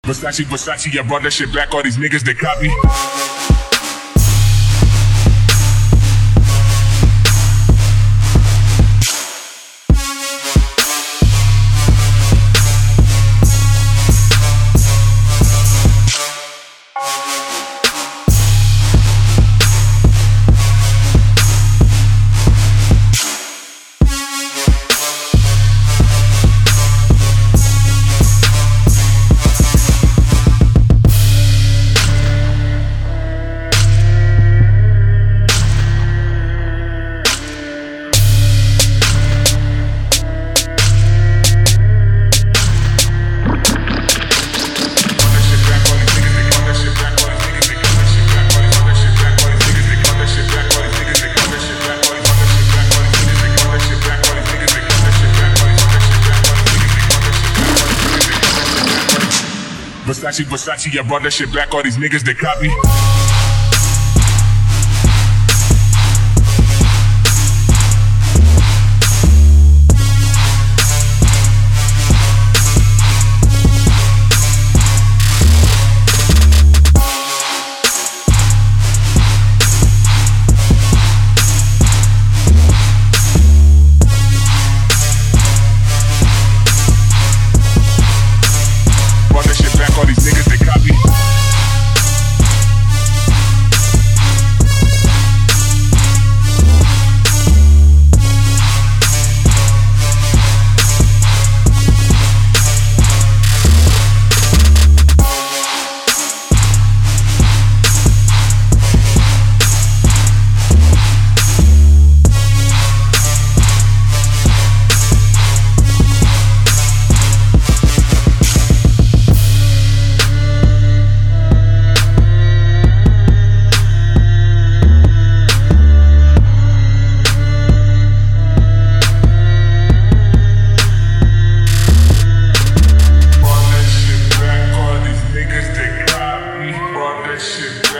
Versace, Versace, I brought that shit back. All these niggas, they copy. Versace, Versace, I brought that shit back. All these niggas, they copy. All these niggas, they copy. Shit.